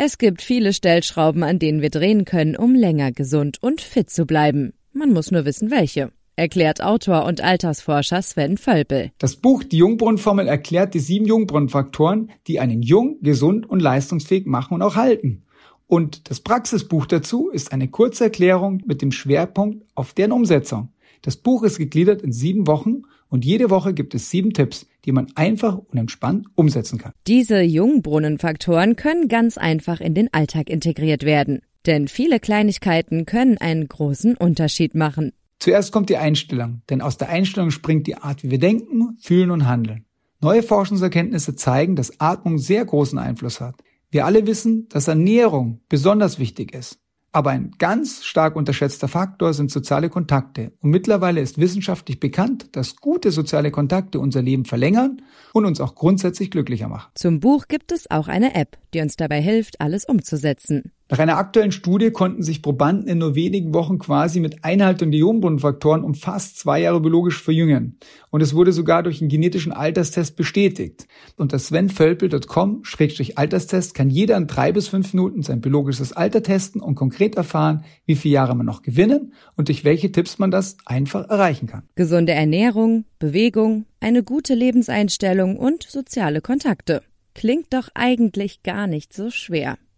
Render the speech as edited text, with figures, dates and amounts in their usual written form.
Es gibt viele Stellschrauben, an denen wir drehen können, um länger gesund und fit zu bleiben. Man muss nur wissen, welche, erklärt Autor und Altersforscher Sven Völpel. Das Buch Die Jungbrunnenformel erklärt die 7 Jungbrunnenfaktoren, die einen jung, gesund und leistungsfähig machen und auch halten. Und das Praxisbuch dazu ist eine kurze Erklärung mit dem Schwerpunkt auf deren Umsetzung. Das Buch ist gegliedert in 7 Wochen und jede Woche gibt es 7 Tipps, die man einfach und entspannt umsetzen kann. Diese Jungbrunnenfaktoren können ganz einfach in den Alltag integriert werden. Denn viele Kleinigkeiten können einen großen Unterschied machen. Zuerst kommt die Einstellung, denn aus der Einstellung springt die Art, wie wir denken, fühlen und handeln. Neue Forschungserkenntnisse zeigen, dass Atmung sehr großen Einfluss hat. Wir alle wissen, dass Ernährung besonders wichtig ist. Aber ein ganz stark unterschätzter Faktor sind soziale Kontakte. Und mittlerweile ist wissenschaftlich bekannt, dass gute soziale Kontakte unser Leben verlängern und uns auch grundsätzlich glücklicher machen. Zum Buch gibt es auch eine App, die uns dabei hilft, alles umzusetzen. Nach einer aktuellen Studie konnten sich Probanden in nur wenigen Wochen quasi mit Einhaltung der Jungbrunnenfaktoren um fast 2 Jahre biologisch verjüngen. Und es wurde sogar durch einen genetischen Alterstest bestätigt. Unter svenvölpel.com/Alterstest kann jeder in 3 bis 5 Minuten sein biologisches Alter testen und konkret erfahren, wie viele Jahre man noch gewinnen und durch welche Tipps man das einfach erreichen kann. Gesunde Ernährung, Bewegung, eine gute Lebenseinstellung und soziale Kontakte. Klingt doch eigentlich gar nicht so schwer.